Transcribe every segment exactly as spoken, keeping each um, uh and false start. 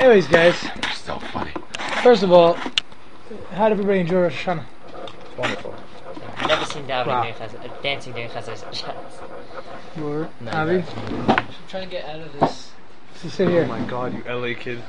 Anyways, guys. So funny. First of all, how did everybody enjoy Rosh Hashanah? It's wonderful. I've never seen David Wow. during Chazar, uh, dancing during Chazar. You were? No, Avi? no. I'm trying to get out of this. So sit here. Oh my god, you L A kid.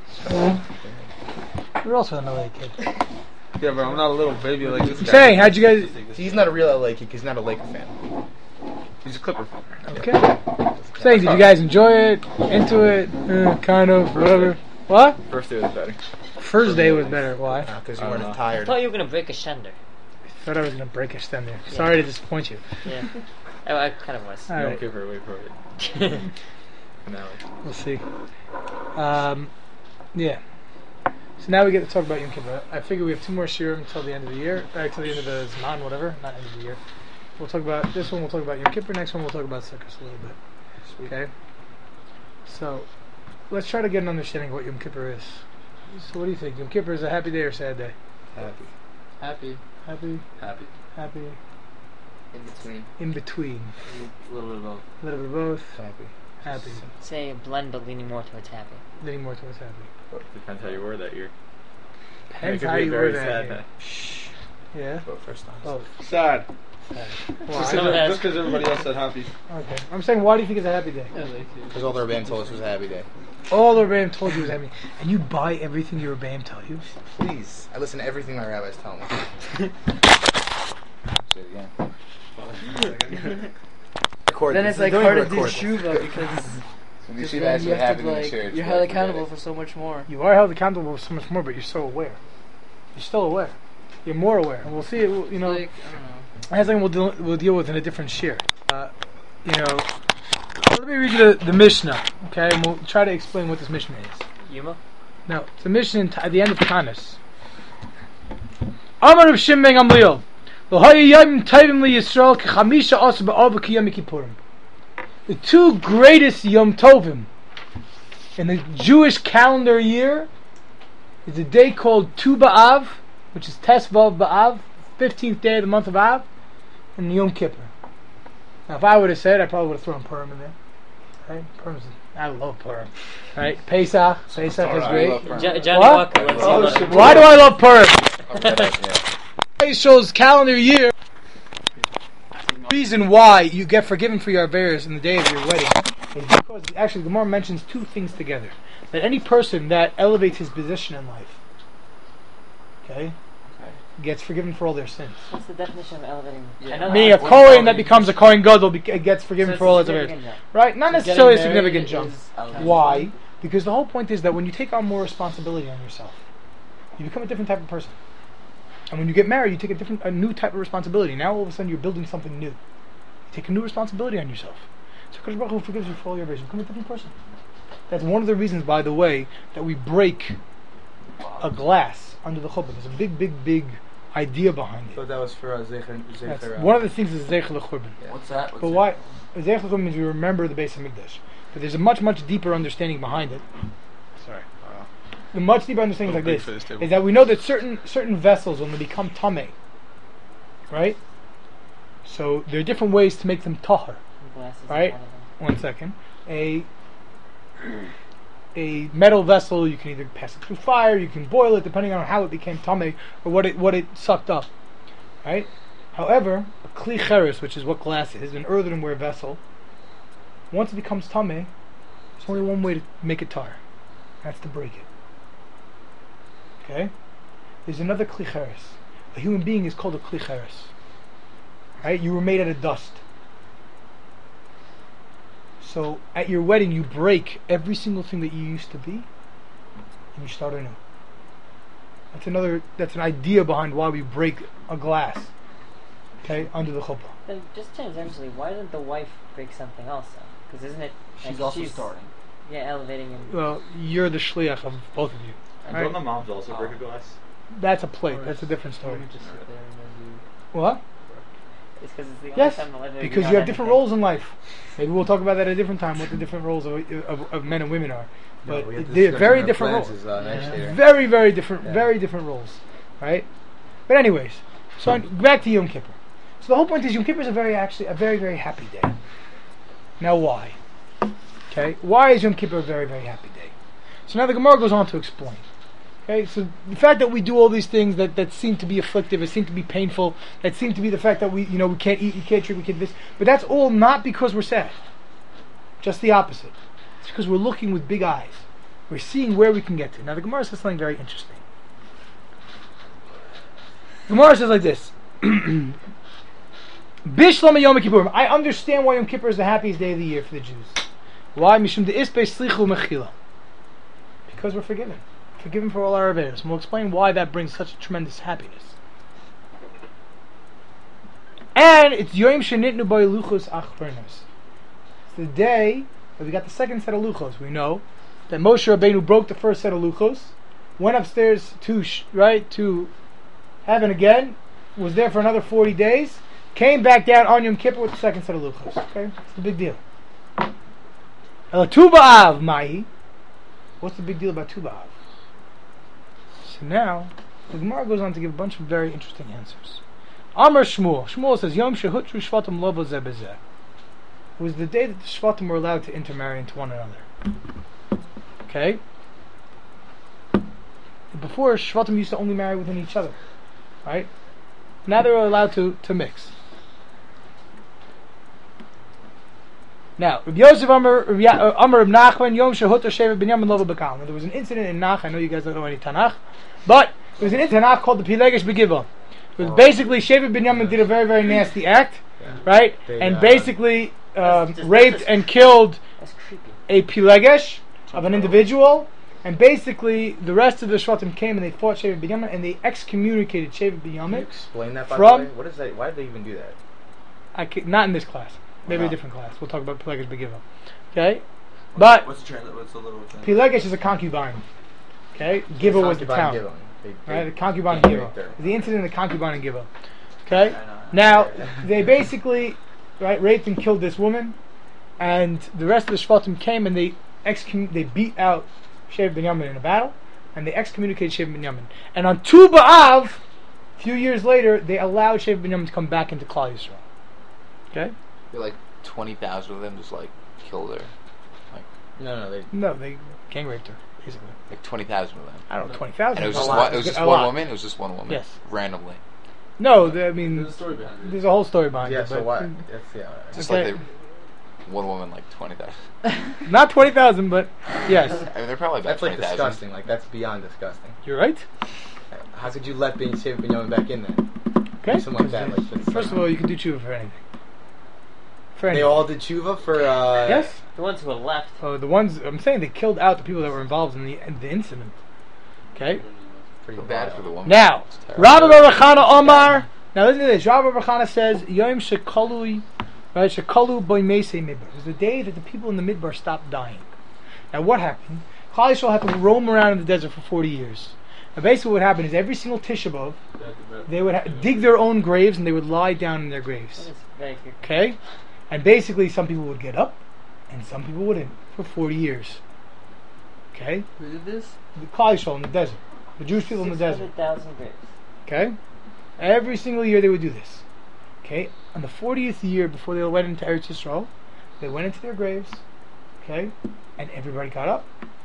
You're also an L A kid. Yeah, but I'm not a little baby like this I'm guy. saying, how'd you guys... He's not a real L A kid. He's not a Laker fan. He's a Clipper fan. Okay. Saying, did you guys enjoy it? Into it? Uh, kind of, whatever. What? First day was better. First day was better. Why? Because I you don't weren't know. I tired. thought you were gonna break a shender. Thought I was gonna break a stem there. Sorry to disappoint you. Yeah. I, I kind of was. All Don't right, give her away for it. Finale. we'll see. Um, yeah. So now we get to talk about Yom Kippur. I figure we have two more shirim until the end of the year, uh, until the end of the Zman, whatever, not end of the year. We'll talk about this one. We'll talk about Yom Kippur. Next one, we'll talk about Sukkot a little bit. Okay. So let's try to get an understanding of what Yom Kippur is. So what do you think? Yom Kippur is a happy day or sad day? Happy. Happy. Happy, Happy. happy, In between. in between, A little bit of both. a little bit of both. Happy. Happy, Say a blend, but leaning more towards happy. leaning more towards happy. Depends how you were that year. Depends It could how be a you very were that sad year. day. Shh. Yeah. But first time. Oh, Sad. sad. Just Why? Some of that- because everybody else said happy. Okay. I'm saying, why do you think it's a happy day? Yeah, they too. Because all the band told us it was a happy day. All the Rebbeim told you was happy, and you buy everything your Rebbeim tell you. Please. I listen to everything my rabbis tell me. Say it again. Record. Then this it's is like doing hard to do record. shuva because When you because see then that's you what have happened to in the like church. you're you held have to get accountable it. for so much more. You are held accountable for so much more, but you're so aware. You're still aware. You're more aware, and we'll see it. You know, Like I don't know. that's something we'll deal, we'll deal with in a different share. Uh, you know, let me read you the, the Mishnah, okay? And we'll try to explain what this Mishnah is. Yuma? No, it's a Mishnah in t- at the end of Tanis. Amar of Shim ben Gamliel. L'hayayim tovim li Yisrael k'chamisha asa ba'av k'yom kippurim. The two greatest Yom Tovim in the Jewish calendar year is a day called Tu B'Av, which is Tes Vav B'Av, fifteenth day of the month of Av, and Yom Kippur. Now, if I would have said, I probably would have thrown Purim in there. Right? Purim's, I love Purim. Right? Pesach, Pesach is I great. love Purim. Jo- Johnny What? Walker loves Oh, Yuma. shit. Why do I love Purim? Yeah. It shows calendar year. The reason why you get forgiven for your avers in the day of your wedding is because actually the Gemara mentions two things together. That any person that elevates his position in life, okay, gets forgiven for all their sins. What's the definition of elevating? Yeah. I know Meaning a that. Kohen that becomes a Kohen Gadol be- gets forgiven So for all it's his a avers. significant jump. Right? Not So necessarily a getting significant married jump. is elevating. Why? Because the whole point is that when you take on more responsibility on yourself, you become a different type of person. And when you get married, you take a different, a new type of responsibility. Now all of a sudden you're building something new. You take a new responsibility on yourself. So Kadosh Baruch Hu forgives you for all your avers. You become a different person. That's one of the reasons, by the way, that we break a glass under the chuppah. There's a big, big, big idea behind it. So that was for uh, Zecher. That's Zecher, uh, one of the things is Zecher L'Churban. What's that? What's But why? Zecher L'Churban means we remember the Beis Hamikdash. But there's a much, much deeper understanding behind it. Sorry. The much deeper understanding is Little like big this: for this table. is that we know that certain certain vessels, when they become tameh, right? So there are different ways to make them tahar. Glasses is Right? one of them. One second. A a metal vessel, you can either pass it through fire, you can boil it, depending on how it became tameh or what it what it sucked up. Right? However, a kli cheres, which is what glass is, an earthenware vessel, once it becomes tameh, there's only one way to make it tar. That's to break it. Okay? There's another kli cheres. A human being is called a kli cheres. Right? You were made out of dust. So at your wedding, you break every single thing that you used to be, and you start anew. That's another. That's an idea behind why we break a glass. Okay, under the chuppah. Then just tangentially, why didn't the wife break something also? Because isn't it? She's like, also starting. Yeah, elevating and. Well, you're the shliach of both of you. And Right. don't the moms also break a glass? That's a plate. That's a different story. You just sit there and then What? It's because it's the only Yes, time I'll ever because be you on have different anything. roles in life. Maybe we'll talk about that at a different time. What the different roles of, of, of men and women are. But we have to they're discuss very our different plans roles. is, uh, next Yeah. year. Very, very different, Yeah. very different roles, right? But anyways, so on- back to Yom Kippur. So the whole point is Yom Kippur is a very, actually, a very, very happy day. Now, why? Okay, why is Yom Kippur a very, very happy day? So now the Gemara goes on to explain. Okay, so the fact that we do all these things that, that seem to be afflictive, that seem to be painful, that seem to be the fact that we, you know, we can't eat, we can't drink, we can't this, but that's all not because we're sad. Just the opposite. It's because we're looking with big eyes. We're seeing where we can get to. Now the Gemara says something very interesting. The Gemara says like this. Bishlama Yom Kippurim. I understand why Yom Kippur is the happiest day of the year for the Jews. Why? Mishum de'ispe slichu mechila. Because we're forgiven. Forgiven for all our averos. And we'll explain why that brings such tremendous happiness. And it's Yom Shenitnu Boi Luchos Achronos. It's the day that we got the second set of Luchos. We know that Moshe Rabbeinu broke the first set of Luchos, went upstairs to sh- right to heaven again, was there for another forty days, came back down on Yom Kippur with the second set of Luchos. Okay? It's the big deal. El Tu B'Av Mahi. What's the big deal about Tu B'Av? So now, the Gemara goes on to give a bunch of very interesting answers. Amar Shmuel. Shmuel says, Yom Shehutru Shvatim Lovo Zeh B'Zeh. It was the day that the Shvatim were allowed to intermarry into one another. Okay? Before, Shvatim used to only marry within each other. Right? Now they're allowed to, to mix. Now, Rabbi Yosef Amar Rabbi Nachman Yom Shehutar Sheva Binyamin Lova B'Kal. There was an incident in Nach. I know you guys don't know any Tanakh, but there was an incident in Nach called the Pilegesh Begiva. It was basically Sheva Binyamin did a very very nasty act, right? They, and uh, basically um, just- raped that's- and killed That's creepy. a Pilegesh of an individual. And basically, the rest of the Shvatim came and they fought Sheva Binyamin and they excommunicated Sheva Can you Binyamin. explain that by From- the way? What is that? Why did they even do that? I ca- not in this class. Maybe Wow. a different class. We'll talk about Pilegesh Begiva. Okay, but What's the trans- What's the little trans- Pilegesh is a concubine. Okay, Giva was the town. Givon. They, they, Right, the concubine they and Giva. raped her. The incident of the concubine and Giva. Okay, I know. now they basically right raped and killed this woman, and the rest of the Shvatim came and they excom- they beat out Sheva Binyamin in a battle, and they excommunicated Sheva Binyamin. And on Tu B'Av, a few years later, they allowed Sheva Binyamin to come back into Klal Yisrael. Okay. Like twenty thousand of them just like killed her. No, no, they. No, they gang raped her, basically. Like twenty thousand of them. I don't know, twenty thousand. And it was A just lot. one, it was A just lot. one woman. It was just one woman. Yes. Randomly. No, the, I mean, There's a story behind it. there's a whole story behind Yeah, it. so but why? That's yeah. Just Okay. like they, one woman like twenty thousand. Not twenty thousand, but yes. I mean, they're probably about That's like twenty thousand. disgusting. Like that's beyond disgusting. You're right. How could you let Ben Sheva Binyamin back in there? Okay. Do something like that. Like that's, First of all, you can do tshuva for anything. For they anything. all did tshuva for. Uh, Yes. The ones who were left. Oh, the ones I'm saying they killed out the people that were involved in the in the incident. Okay. Pretty Feel bad vile. for the woman. Now, It's terrible. Rabbi Bar Chana Omar. Now listen to this. Rabbi Bar Chana says, "Yom shekalui, right? Shekalu boy meisei midbar." It was the day that the people in the midbar stopped dying. Now, what happened? Klal Yisrael had to roam around in the desert for forty years. Now, basically, what happened is every single Tisha B'Av, they would ha- dig their own graves and they would lie down in their That graves. is very creepy. Okay, and basically, some people would get up, and some people wouldn't for forty years. Okay, Who did this? the Klal Yisrael in the desert, the Jewish people in the desert. six hundred thousand graves. Okay, every single year they would do this. Okay, on the fortieth year before they went into Eretz Yisrael, they went into their graves. Okay, and everybody got up.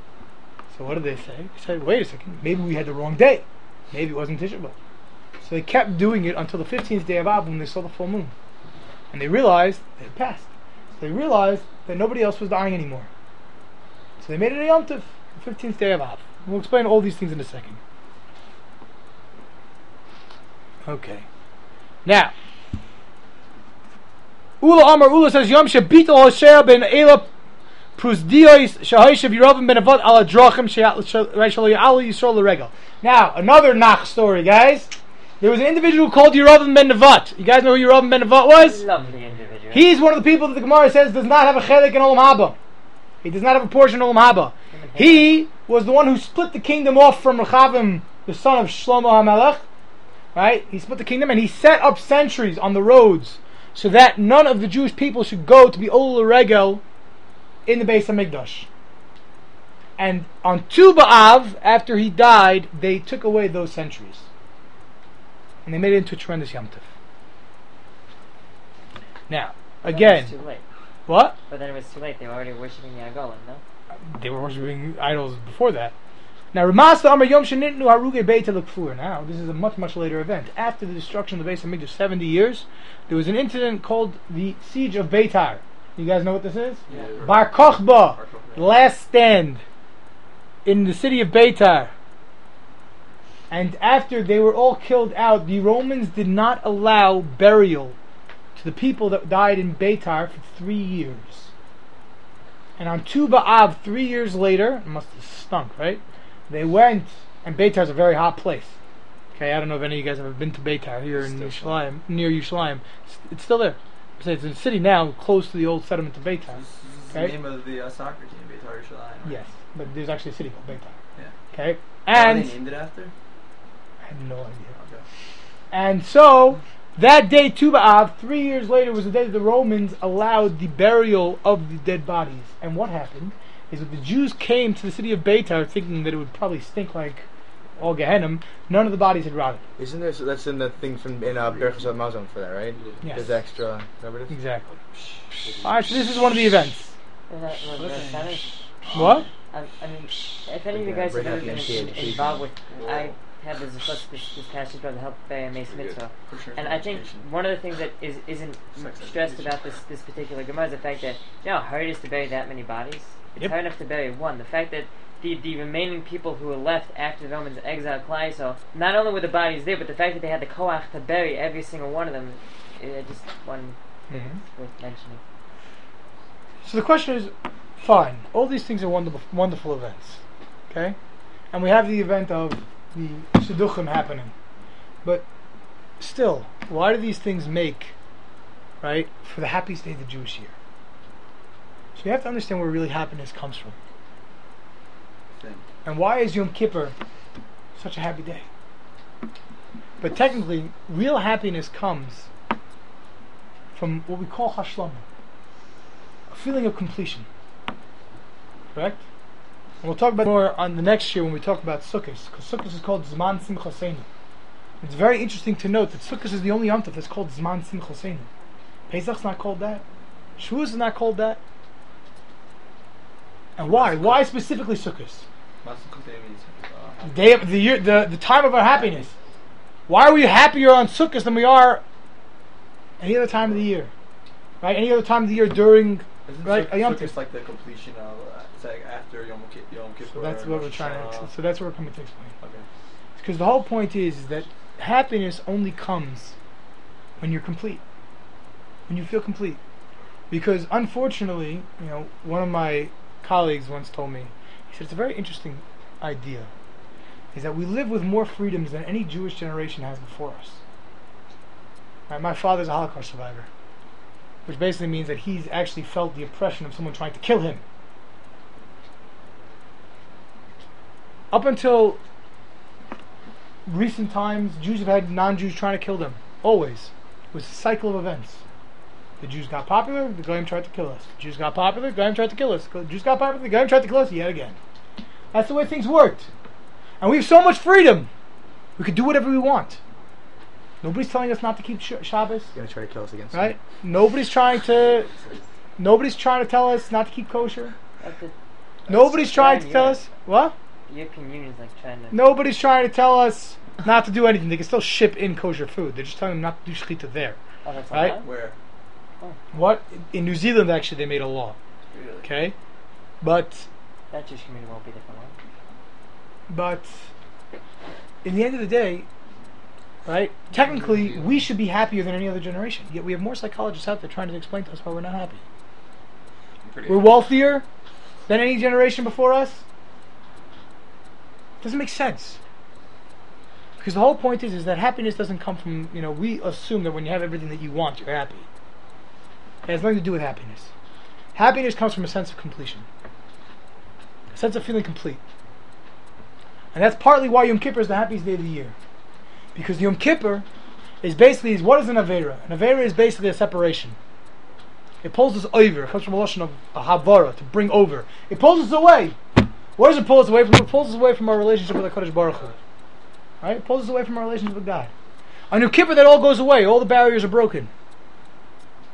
So what did they say? They said, "Wait a second, maybe we had the wrong day. Maybe it wasn't Tisha B'Av." So they kept doing it until the fifteenth day of Av when they saw the full moon, and they realized they had passed. So they realized that nobody else was dying anymore. So they made it a Yom Tov, the fifteenth day of Av. We'll explain all these things in a second. Okay. Now, Ula Amar Ula says Yom Shabita Hoshea ben Ela Prusdiois Shahayishav Yerovim ben Avad Ala Drachim Shal Ala Yisrael L'Regel. Now, another Nach story, guys. There was an individual called Yerovim ben Nevat. You guys know who Yerovim ben Nevat was? Lovely individual. He's one of the people that the Gemara says does not have a chelik in Olam Haba. He does not have a portion in Olam Haba. He was the one who split the kingdom off from Rechavim, the son of Shlomo HaMelech. Right? He split the kingdom and he set up sentries on the roads so that none of the Jewish people should go to be Ol Regel in the Beis HaMikdash. And on Tu B'Av, after he died, they took away those sentries. And they made it into a tremendous Yom Tov. Now, again, It's too late. What? But then it was too late. They were already worshiping the Agolan, no? They were worshiping idols before that. Now, Ramasa Amar Yom Shenitnu Haruge Beit L'Kfur. Now, this is a much, much later event. After the destruction of the Beis Hamikdash, seventy years, there was an incident called the Siege of Beitar. You guys know what this is? Yeah. Bar Kochba, the last stand in the city of Beitar. And after they were all killed out, the Romans did not allow burial to the people that died in Beitar for three years. And on Tu B'Av, three years later, it must have stunk, right? They went, and Beitar is a very hot place. Okay, I don't know if any of you guys have ever been to Beitar here in Yerushalayim, near Yerushalayim. It's, it's still there. It's a city now close to the old settlement of Beitar. This is Okay. the name of the uh, soccer team, Beitar Yerushalayim. Right? Yes, but there's actually a city called Beitar. Yeah. Okay, What and they named it after? I have no idea. Okay. And so that day, Tu B'Av, three years later, was the day that the Romans allowed the burial of the dead bodies. And what happened is that the Jews came to the city of Beitar thinking that it would probably stink like all Gehenna. None of the bodies had rotted. Isn't there? So that's in the thing from in uh, Berachos Hamazon for that, right? Yes. There's extra. Remember this? Exactly. Alright, so this is one of the events. Was that, was that Spanish? What? I, I mean, if any of you guys have ever been in, involved with, I had this this this past year to help by Mace Mitzvah, and I think one of the things that is isn't stressed about this this particular Gemara is the fact that you know how hard it is to bury that many bodies. It's Yep. hard enough to bury one. The fact that the the remaining people who were left after the Romans exiled Klai, so not only were the bodies there, but the fact that they had the koach to bury every single one of them, it just one Mhm. worth mentioning. So the question is, fine, all these things are wonderful, wonderful events, okay? And we have the event of the Shidduchim happening. But still, why do these things make, right, for the happiest day of the Jewish year? So you have to understand where really happiness comes from. Thing. And why is Yom Kippur such a happy day? But technically, real happiness comes from what we call Hashlama, a feeling of completion. Correct? And we'll talk about more on the next year when we talk about Sukkot, because Sukkot is called Zman Simchaseinu. It's very interesting to note that Sukkot is the only Yom Tov that's called Zman Simchaseinu. Pesach's not called that. Shavuos is not called that. And why? Why specifically Sukkot? The day of the year, the, the time of our happiness. Why are we happier on Sukkot than we are any other time of the year? Right? Any other time of the year during Isn't right a Yom Sukkot Tov? like the completion of? Uh, it's like after Yom, Ki- Yom Kippur. So that's or what we're Rosh trying Hashanah. to. So that's what we're coming to explain. Okay. Because the whole point is, is that happiness only comes when you're complete, when you feel complete. Because unfortunately, you know, one of my colleagues once told me, he said it's a very interesting idea, is that we live with more freedoms than any Jewish generation has before us. Right? My father's a Holocaust survivor, which basically means that he's actually felt the oppression of someone trying to kill him. Up until recent times, Jews have had non-Jews trying to kill them. Always. It was a cycle of events. The Jews got popular, the Goyim tried to kill us. The Jews got popular, the Goyim tried to kill us. The Jews got popular, the Goyim tried to kill us yet again. That's the way things worked. And we have so much freedom. We could do whatever we want. Nobody's telling us not to keep sh- Shabbos, You're gonna try to kill us again. right? Nobody's trying to. Nobody's trying to tell us not to keep kosher. That's the Nobody's trying to yeah. tell us what. European Union's like trying to. Nobody's trying to tell us not to do anything. They can still ship in kosher food. They're just telling them not to do shechita there. Oh, that's Right? allowed? Where? What? In New Zealand, actually, they made a law. Really? Okay, but That Jewish community won't be different one. but in the end of the day, right? Technically, we should be happier than any other generation. Yet we have more psychologists out there trying to explain to us why we're not happy. I'm pretty We're wealthier than any generation before us. Doesn't make sense. Because the whole point is, is that happiness doesn't come from, you know, we assume that when you have everything that you want, you're happy. It has nothing to do with happiness. Happiness comes from a sense of completion. A sense of feeling complete. And that's partly why Yom Kippur is the happiest day of the year. Because Yom Kippur is basically, is what is an Avera? An Avera is basically a separation. It pulls us over. It comes from a lotion of a havara, to bring over. It pulls us away. What does it pull us away from? It pulls us away from our relationship with HaKadosh Baruch Hu. Right? It pulls us away from our relationship with God. On Yom Kippur, that all goes away. All the barriers are broken.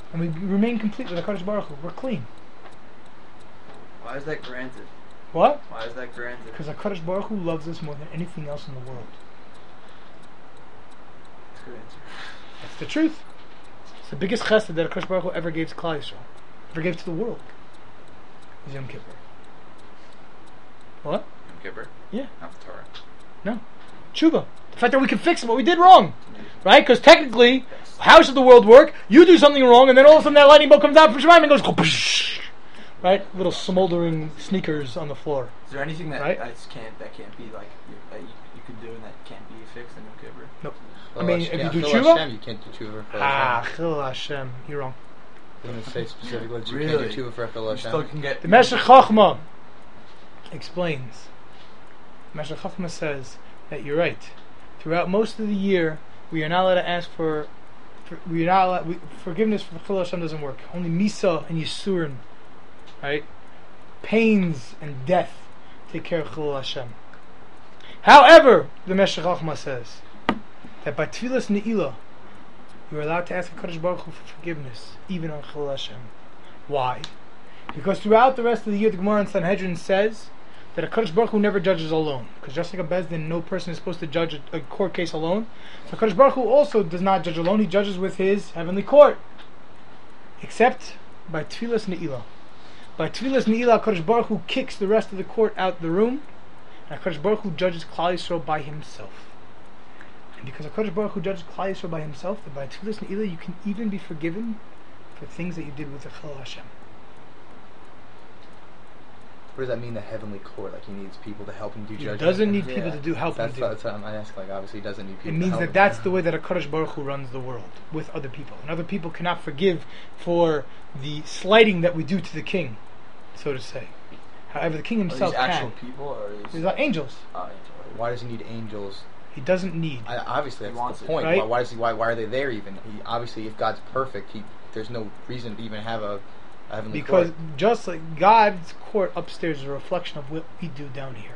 And we remain complete with HaKadosh Baruch Hu. We're clean. Why is that granted? What? Why is that granted? Because HaKadosh Baruch Hu loves us more than anything else in the world. That's a good answer. That's the truth. It's the biggest chesed that HaKadosh Baruch Hu ever gave to Klal Yisrael. Ever gave to the world. Is Yom Kippur. What? Yom Kippur? Yeah. Not the Torah. No. Tshuva. The fact that we can fix what we did wrong. Right? Because technically, how should the world work? You do something wrong, and then all of a sudden that lightning bolt comes out from Shemaim and goes, right? Little smoldering sneakers on the floor. Is there anything that Right? that can't that can't be like you, that you, you could do and that can't be fixed in Yom Kippur? Nope. Well, I mean, Hashem- if yeah, you do Chil tshuva- Hashem, you can't do tshuva for Ah, Hashem. Chil Hashem. You're wrong. Didn't it say specifically that you Really? can't do tshuva for Chil You still Hashem? can get. The Meshech Chochmah explains. Meshech Chochmah says that you're right. Throughout most of the year, we are not allowed to ask for, for we are not allowed, we, forgiveness for Chil Hashem doesn't work. Only Misa and Yisurin, right? Pains and death take care of Chil Hashem. However, the Meshech Chochmah says that by Tfilas Ne'ilah, you are allowed to ask HaKadosh Baruch Hu for forgiveness, even on Chil Hashem. Why? Because throughout the rest of the year, the Gemara in Sanhedrin says that HaKadosh Baruch Hu never judges alone. Because just like a Bezdin, no person is supposed to judge a, a court case alone. So HaKadosh Baruch Hu also does not judge alone. He judges with his heavenly court. Except by Tfilas Ne'ilah. By Tfilas Ne'ilah, HaKadosh Baruch Hu kicks the rest of the court out the room. And HaKadosh Baruch Hu judges Klal Yisrael by himself. And because HaKadosh Baruch Hu judges Klal Yisrael by himself, that by Tfilas Ne'ilah you can even be forgiven for things that you did with the Chil Hashem. What does that mean, the heavenly court? Like he needs people to help him do He judgment? doesn't need Yeah. people to do help him That's, do. that's what I'm asking. Like obviously, he doesn't need It people. to means help that him. that's the way that HaKadosh Baruch Hu runs the world, with other people. And other people cannot forgive for the slighting that we do to the king, so to say. However, the king Are himself these actual can. people or are these? These are angels. Oh, angels. Why does he need angels? He doesn't need. I, obviously, He that's wants the it, point. right? Why, why does he? Why, why are they there even? He, obviously, if God's perfect, he there's no reason to even have a, a heavenly Because court. just like God's court upstairs is a reflection of what we do down here.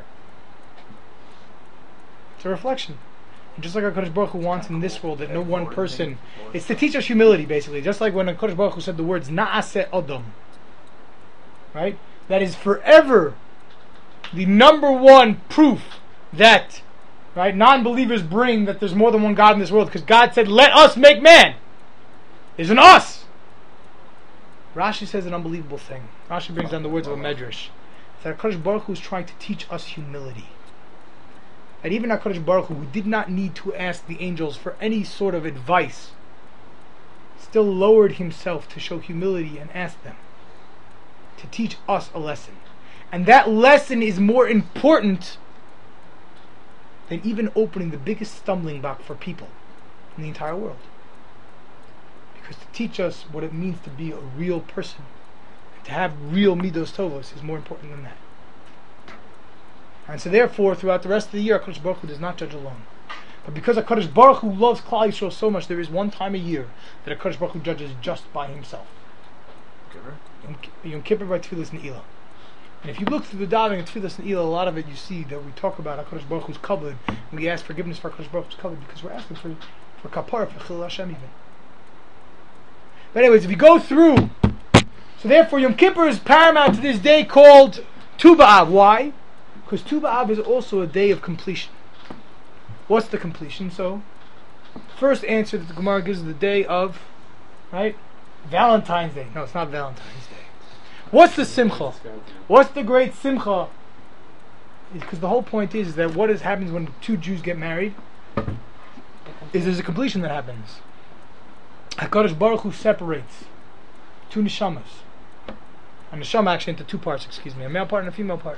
It's a reflection. And just like HaKadosh Baruch Hu wants in this world that no one person... It's to teach us humility, basically. Just like when HaKadosh Baruch Hu said the words Na'aseh Adam. Right? That is forever the number one proof that, right, non-believers bring that there's more than one God in this world. Because God said, let us make man. There's an us. Rashi says an unbelievable thing. Rashi brings down the words of a medrash. That HaKadosh Baruch Hu is trying to teach us humility. And even HaKadosh Baruch Hu, who did not need to ask the angels for any sort of advice, still lowered himself to show humility and ask them to teach us a lesson. And that lesson is more important than even opening the biggest stumbling block for people in the entire world. Because to teach us what it means to be a real person, to have real midos tovos, is more important than that. And so therefore, throughout the rest of the year, HaKadosh Baruch Hu does not judge alone. But because HaKadosh Baruch Hu loves Klal Yisrael so much, there is one time a year that HaKadosh Baruch Hu judges just by himself. Kippur? Yom Ki- Yom Kippur by Tfilas Ne'ilah. And if you look through the davening of Tfilas Ne'ilah, a lot of it you see that we talk about HaKadosh Baruch Hu's kavod, and we ask forgiveness for HaKadosh Baruch Hu's kavod because we're asking for, for kapara, for Chil Hashem even. But anyways, if you go through, so therefore Yom Kippur is paramount to this day called Tu B'Av. Why? Because Tu B'Av is also a day of completion. What's the completion? So, first answer that the Gemara gives is the day of, right? Valentine's Day. No, it's not Valentine's Day. What's the simcha? What's the great simcha? Because the whole point is that what is happens when two Jews get married is there's a completion that happens. HaKadosh Baruch Hu separates two neshamas. A neshama actually into two parts, excuse me, a male part and a female part.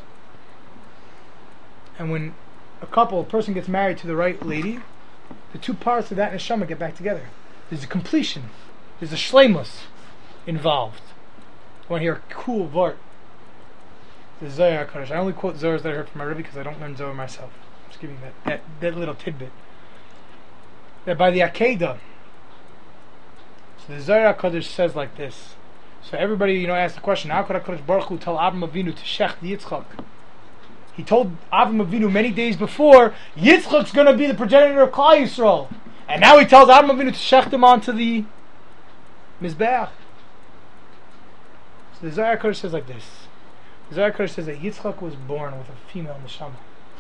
And when a couple, a person gets married to the right lady, the two parts of that neshama get back together. There's a completion. There's a shleimus involved. I want to hear a cool vart. The Zohar HaKadosh. I only quote Zohars that I heard from my Rebbe because I don't learn Zohar myself. I'm just giving that, that, that little tidbit. That by the Akedah, so the Zohar HaKadosh says like this. So everybody, you know, asks the question, how could HaKadosh Baruch Hu tell Avram Avinu to shech the Yitzchak? He told Avram Avinu many days before, Yitzchak's going to be the progenitor of Klal Yisrael. And now he tells Avram Avinu to shech him onto the Mizbeach. So the Zohar Kodesh says like this. The Zohar Kodesh says that Yitzchak was born with a female neshama.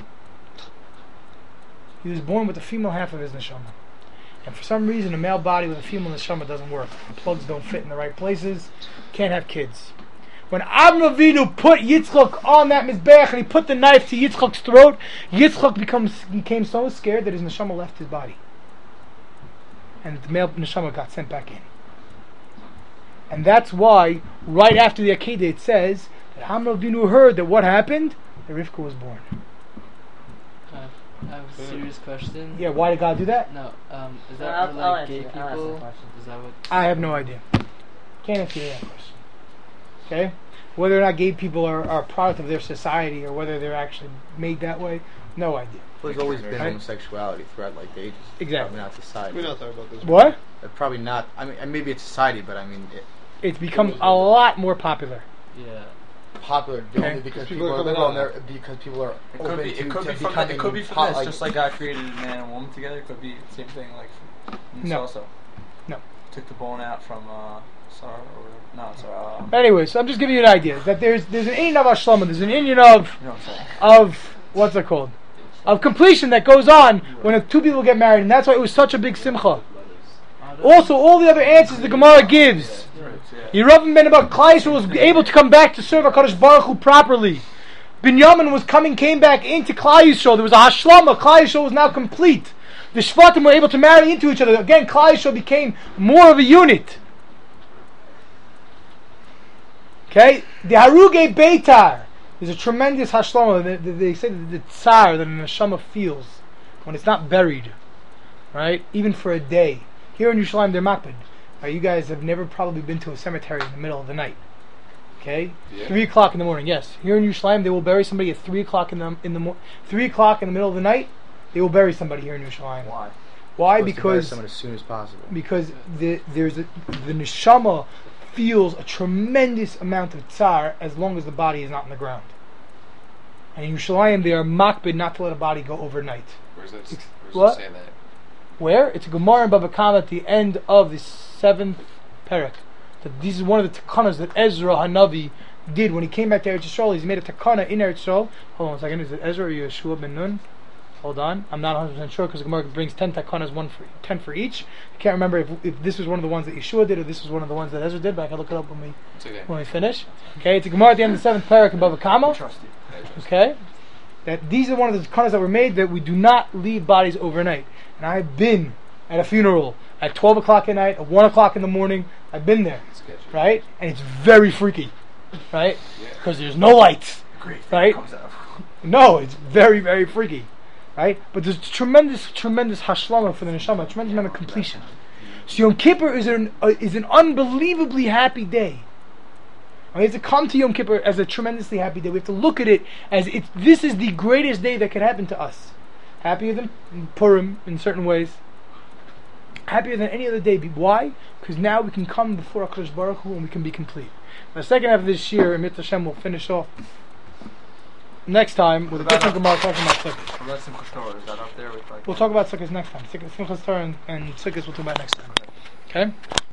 He was born with the female half of his neshama. And for some reason, a male body with a female neshama doesn't work. The plugs don't fit in the right places. Can't have kids. When Avram Avinu put Yitzchak on that mizbeach and he put the knife to Yitzchak's throat, Yitzchak becomes, became so scared that his neshama left his body. And the male neshama got sent back in. And that's why, right after the Akedah, it says that Avram Avinu heard that what happened? That Rivka was born. Uh, I have a serious question. Yeah, why did God do that? No, um, is that Well, for I'll- I'll like answer gay it. I'll answer the people? question. Is that what? I have no idea. Can't answer that question. Okay? Whether or not gay people are, are a product of their society or whether they're actually made that way, no idea. Well, there's always been Right? homosexuality throughout like the ages. Exactly. Probably not society. We're not talking about this. What? Uh, Probably not. I mean, and maybe it's society, but I mean, it, It's become a lot more popular. Yeah. popular Okay. only because People people, are are coming liberal on. and they're because people are It open could be. to, It could to be from. becoming It could be from hot, this. like, Just like God created man and woman together. It could be the same thing. Like from No. also. No. Took the bone out from uh, Sarah or no, sorry. Um, Anyway, so I'm just giving you an idea that there's there's an Indian of Hashlama, there's an Indian of you know what I'm saying? of what's it called? Of completion that goes on when two people get married, and that's why it was such a big simcha. Also, all the other answers the Gemara gives. Yeravim ben Nebat, Klal Yisrael was able to come back to serve HaKadosh Baruch Hu properly. Binyamin was coming, came back into Klal Yisrael. There was a Hashlama. Klal Yisrael was now complete. The Shvatim were able to marry into each other. Again, Klal Yisrael became more of a unit. Okay? The Haruge Beitar. There's a tremendous Hashlama. They, they, they say that the tsar that an neshama feels when it's not buried. Right? Even for a day. Here in Yerushalayim, they're makbid. Uh, you guys have never probably been to a cemetery in the middle of the night. Okay? Yeah. Three o'clock in the morning, yes. Here in Yerushalayim, they will bury somebody at three o'clock in the in the mo- three o'clock in the middle of the night. They will bury somebody here in Yerushalayim. Why? Why? supposed to bury Because someone as soon as possible. because the there's a, the neshama feels a tremendous amount of tsar as long as the body is not in the ground. And in Yerushalayim, they are makbid not to let a body go overnight. Where's that? Ex- Where's what? it say that? Where? It's a Gemara in Bava Kama at the end of the seventh parak. That this is one of the takanas that Ezra Hanavi did when he came back to Eretz Yisrael. He's made a takana in Eretz Yisrael. Hold on a second. Is it Ezra or Yeshua ben Nun? Hold on. I'm not one hundred percent sure because the Gemara brings ten takanas, one for ten for each. I can't remember if, if this was one of the ones that Yeshua did or this was one of the ones that Ezra did, but I can look it up when we It's okay. when we finish. Okay, it's a Gemara at the end of the seventh parak in Bava Kama. Trust you. I trust Okay, that these are one of the takanas that were made that we do not leave bodies overnight. And I've been at a funeral at twelve o'clock at night, at one o'clock in the morning. I've been there, It's sketchy. right? And it's very freaky, right? Yeah. Because there's no lights, Great. right? Comes out. No, it's very, very freaky, right? But there's tremendous, tremendous hashlama for the neshama, tremendous amount of completion. So Yom Kippur is an uh, is an unbelievably happy day. We have to come to Yom Kippur as a tremendously happy day. We have to look at it as it's this is the greatest day that could happen to us. Happier than Purim in certain ways. Happier than any other day. Why? Because now we can come before HaKadosh Baruch Hu and we can be complete. The second half of this year, Mitzvah Hashem will finish off next time with a different Gemara talking about Sukkot. Well, that's Simchas Torah. Is that up there with like? We'll talk about Sukkot next time. Simchas Torah and, and Sukkot we'll talk about next time. Okay?